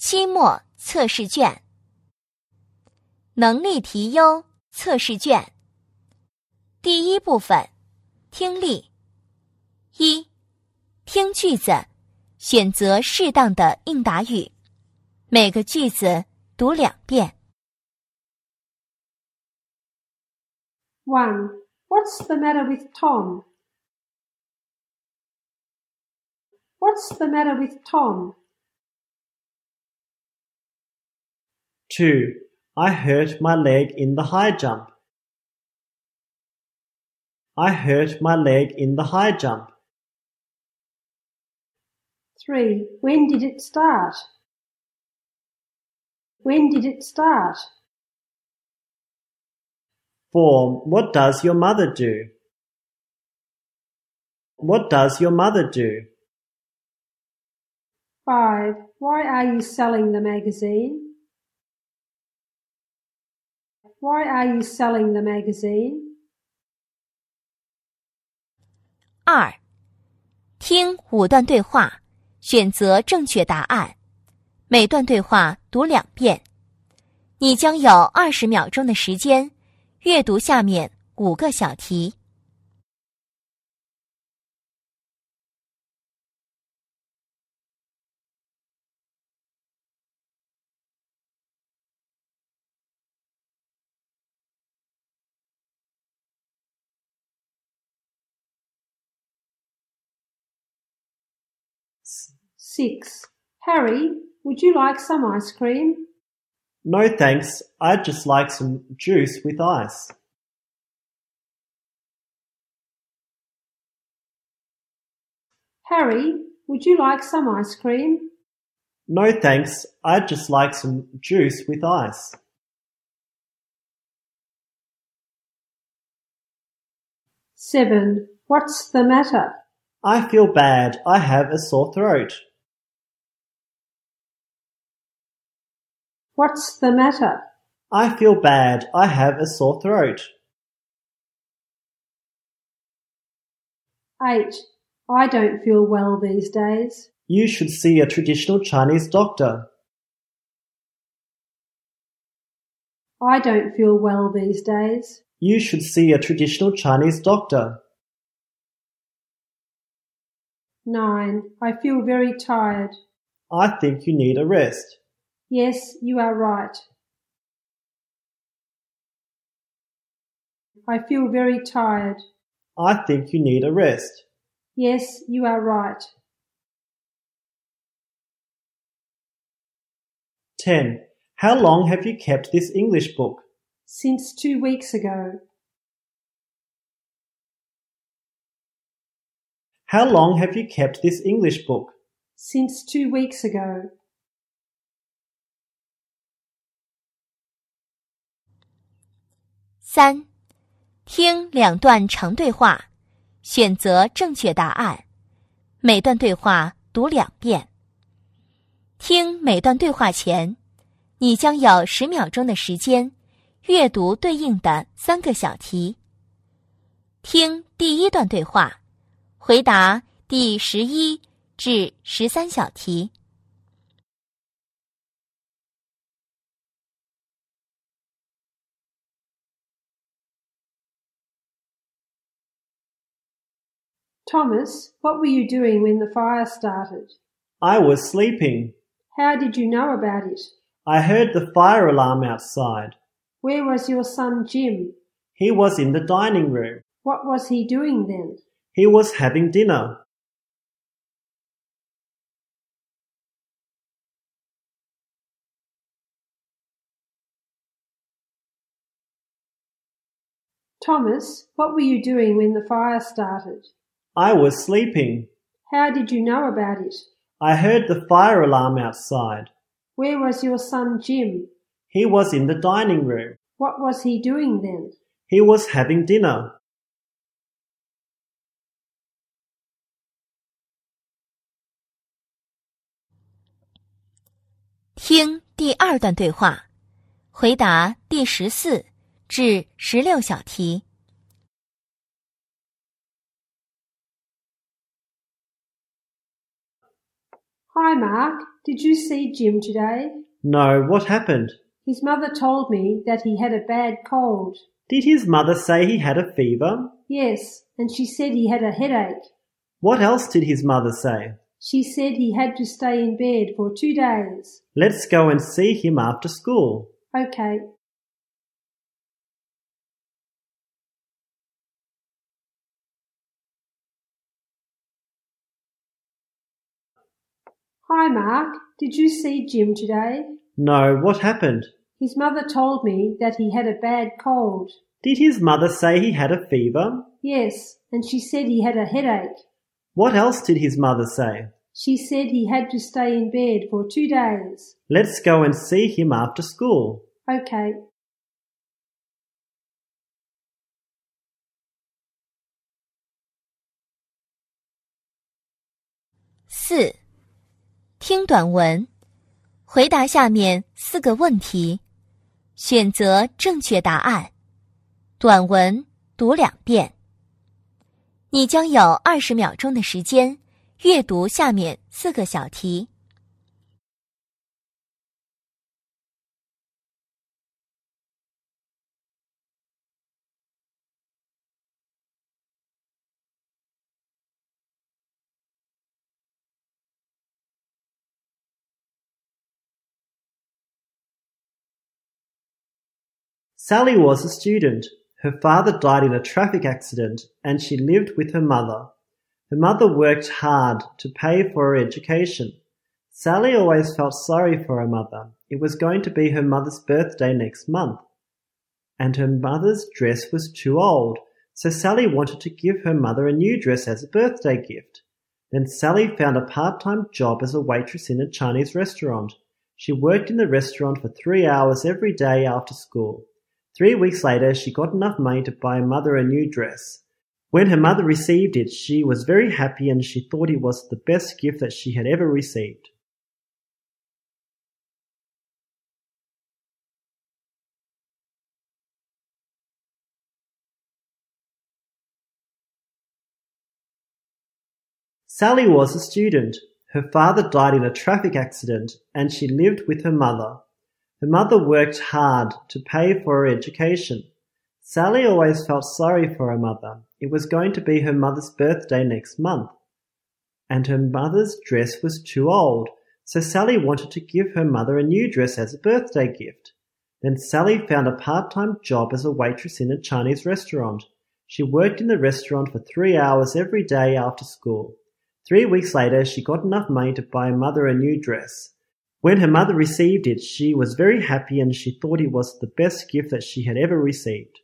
期末测试卷。能力题优测试卷。第一部分，听力。一、听句子，选择适当的应答语，每个句子读2遍。 1. What's the matter with Tom? What's the matter with Tom? 2. I hurt my leg in the high jump. I hurt my leg in the high jump. 3. When did it start? When did it start? 4. What does your mother do? What does your mother do? 5. Why are you selling the magazine? Why are you selling the magazine? 2. 听5段对话，选择正确答案，每段对话读2遍。你将有20秒钟的时间阅读下面5个小题。 6. Harry, would you like some ice cream? No thanks, I'd just like some juice with ice. Harry, would you like some ice cream? No thanks, I'd just like some juice with ice. 7. What's the matter? I feel bad, I have a sore throat. What's the matter? I feel bad, I have a sore throat. 8. I don't feel well these days. You should see a traditional Chinese doctor. I don't feel well these days. You should see a traditional Chinese doctor. 9. I feel very tired. I think you need a rest. Yes, you are right. I feel very tired. I think you need a rest. Yes, you are right. 10. How long have you kept this English book? Since 2 weeks ago. How long have you kept this English book? Since 2 weeks ago. 3. 听2段长对话，选择正确答案，每段对话读2遍。听每段对话前，你将有10秒钟的时间阅读对应的3个小题。听第1段对话，回答第11至13小题。 Thomas, what were you doing when the fire started? I was sleeping. How did you know about it? I heard the fire alarm outside. Where was your son Jim? He was in the dining room. What was he doing then? He was having dinner. Thomas, what were you doing when the fire started? I was sleeping. How did you know about it? I heard the fire alarm outside. Where was your son Jim? He was in the dining room. What was he doing then? He was having dinner. 听第2段对话，回答第14至16小题。 Hi, Mark. Did you see Jim today? No, what happened? His mother told me that he had a bad cold. Did his mother say he had a fever? Yes, and she said he had a headache. What else did his mother say? She said he had to stay in bed for 2 days. Let's go and see him after school. Okay. Hi, Mark. Did you see Jim today? No, what happened? His mother told me that he had a bad cold. Did his mother say he had a fever? Yes, and she said he had a headache. What else did his mother say? She said he had to stay in bed for 2 days. Let's go and see him after school. Okay. 4. 听短文，回答下面4个问题，选择正确答案。短文读2遍。你将有20秒钟的时间阅读下面4个小题。 Sally was a student. Her father died in a traffic accident and she lived with her mother. Her mother worked hard to pay for her education. Sally always felt sorry for her mother. It was going to be her mother's birthday next month. And her mother's dress was too old, so Sally wanted to give her mother a new dress as a birthday gift. Then Sally found a part-time job as a waitress in a Chinese restaurant. She worked in the restaurant for 3 hours every day after school. 3 weeks later, she got enough money to buy her mother a new dress. When her mother received it, she was very happy and she thought it was the best gift that she had ever received. Sally was a student. Her father died in a traffic accident and she lived with her mother. Her mother worked hard to pay for her education. Sally always felt sorry for her mother. It was going to be her mother's birthday next month. And her mother's dress was too old, so Sally wanted to give her mother a new dress as a birthday gift. Then Sally found a part-time job as a waitress in a Chinese restaurant. She worked in the restaurant for 3 hours every day after school. 3 weeks later, she got enough money to buy her mother a new dress. When her mother received it, she was very happy and she thought it was the best gift that she had ever received.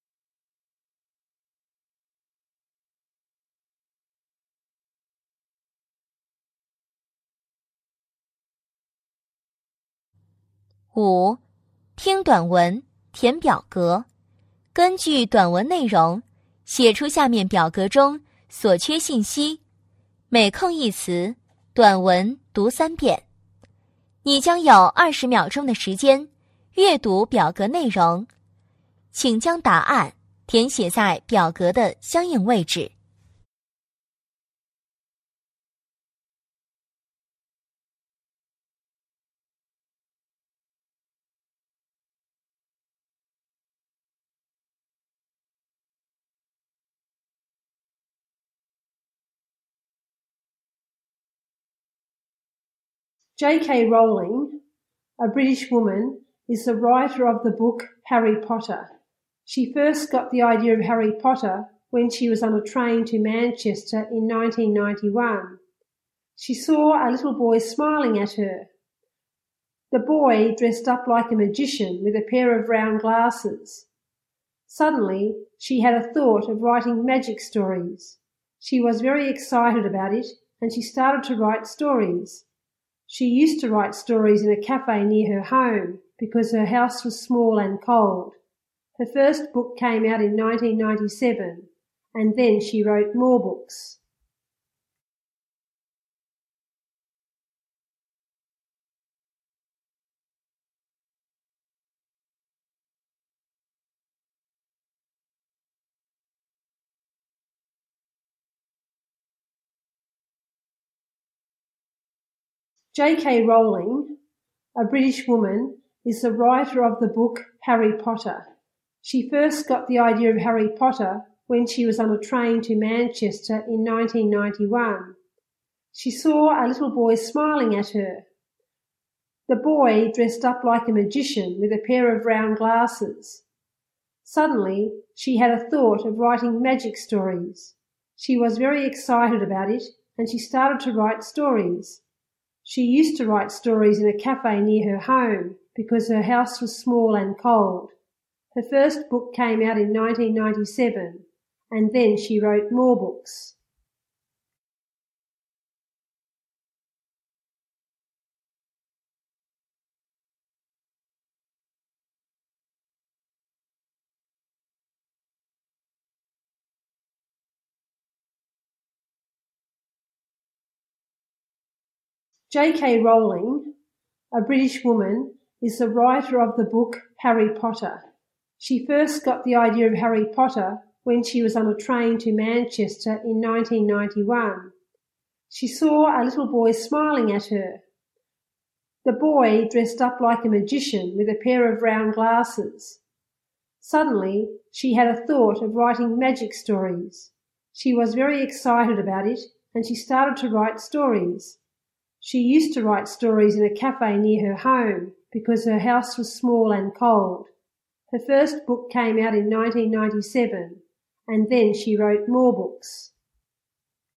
5. 听短文，填表格。根据短文内容，写出下面表格中所缺信息。每空一词，短文读3遍。你将有20秒钟的时间阅读表格内容，请将答案填写在表格的相应位置。 J.K. Rowling, a British woman, is the writer of the book Harry Potter. She first got the idea of Harry Potter when she was on a train to Manchester in 1991. She saw a little boy smiling at her. The boy dressed up like a magician with a pair of round glasses. Suddenly, she had a thought of writing magic stories. She was very excited about it and she started to write stories. She used to write stories in a cafe near her home because her house was small and cold. Her first book came out in 1997, and then she wrote more books. J.K. Rowling, a British woman, is the writer of the book Harry Potter. She first got the idea of Harry Potter when she was on a train to Manchester in 1991. She saw a little boy smiling at her. The boy dressed up like a magician with a pair of round glasses. Suddenly, she had a thought of writing magic stories. She was very excited about it, and she started to write stories. She used to write stories in a cafe near her home because her house was small and cold. Her first book came out in 1997, and then she wrote more books. J.K. Rowling, a British woman, is the writer of the book Harry Potter. She first got the idea of Harry Potter when she was on a train to Manchester in 1991. She saw a little boy smiling at her. The boy dressed up like a magician with a pair of round glasses. Suddenly, she had a thought of writing magic stories. She was very excited about it, and she started to write stories. She used to write stories in a cafe near her home because her house was small and cold. Her first book came out in 1997, and then she wrote more books.